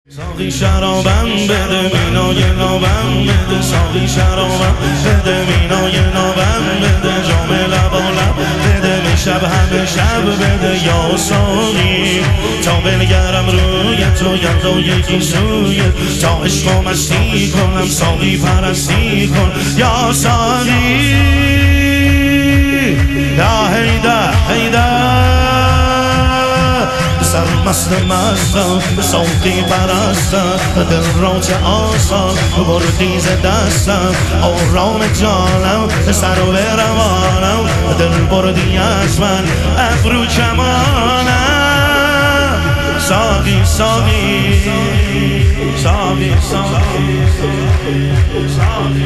ساقی شرابم بده مینای نابم بده ساقی شرابم بده مینای نابم بده جام لب و لب بده می شب همه شب بده یا ساقی تا بنگرم روی تو یلدا یکی سویت تا عشق و مستی کنم ساقی پرستی کن یا ساقی یا حیدر سرمست مستم ساقی پرستم دل را چه آسان بردی ز دستم آرام جانم سر و روانم دل بردی از من ابرو کمانم ساقی ساقی ساقی ساقی ساقی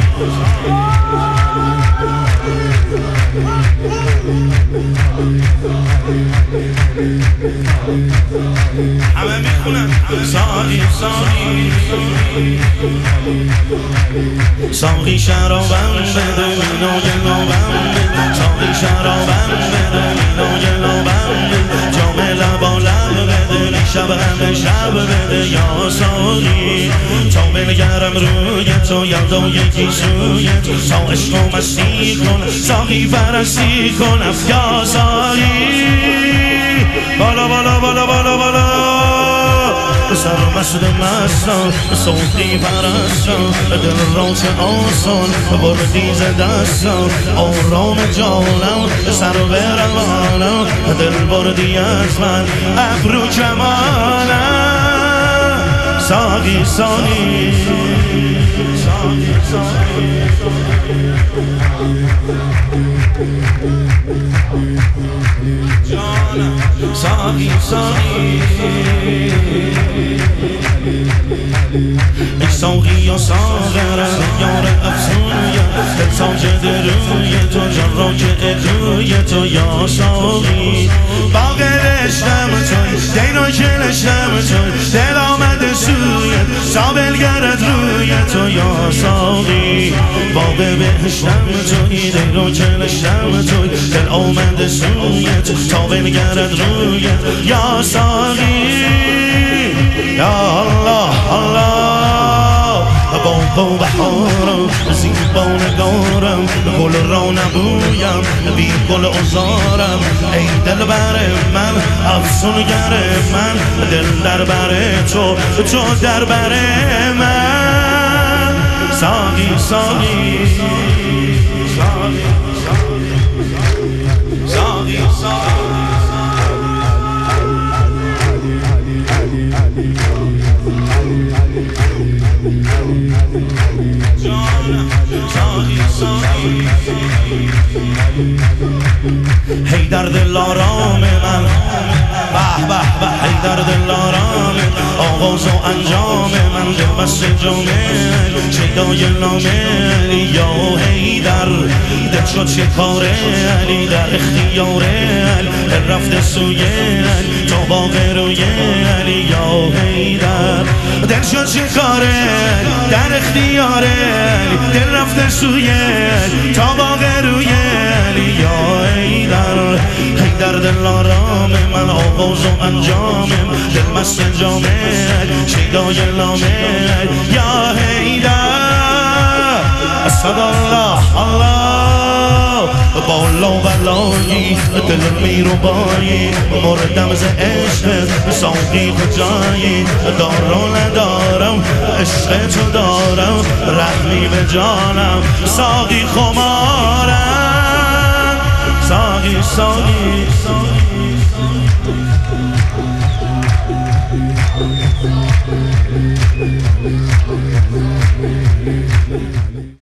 همه میخونن ساقی ساقی ساقی شرابم بده مینای نابم بده ساقی شرابم بده مینای نابم بده جام لب و لب بده شب همه شب بده یا ساقی تا بنگرم روی تو یلدا یکی سوی تو تا عشق و مستی کن ساقی پرستی کن یا ساقی بالا بالا بالا بالا بالا سرمست مستم ساقی پرستم دل را چه آسان بردی ز دستم آرام جانم سر و روانم دل بردی از من ابرو کمانم ساقی ساقی ساقی ساقی جانم ساقی ساقی ای ساقی یا ساغرم یار افسونیم دل ساجد روی تو جان را که ادوی تو یا ساقی باغ عشقم توی دینا که نشتم توی دل آمده سویت سابلگرد روی تو یا ساقی باغ بهشتم توی دینا که نشتم توی دل آمده سویت تا بنگرد رویت یا ساقی یا الله الله با بهارم زیبا نگارم گل را نبویم بی گل ازارم ای دل بر من افسونگر من دل در بر تو تو در بر من ساقی ساقی ساقی ساقی ساقی حیدر دل آرام من به به به حیدر دل آرام آغاز و انجام من دل بست جامه شیدای نامه یا حیدر دل شد شکار علی در اختیار علی دل رفته سوی علی تا باغ روی علی یا حیدر دل شد شکار علی در اختیار علی دل رفته سوی علی تا باغ روی علی یا حیدر حیدر دل آرام من آغاز و انجامم دل مست جامه شیدای نامه یا حیدر اسد الله الله بالا بلایی دل میرو بایی مردم ز عشق ساقی کجایی دارو ندارم عشق تو دارم رحمی به جانم ساقی خمارم ساقی ساقی ساقی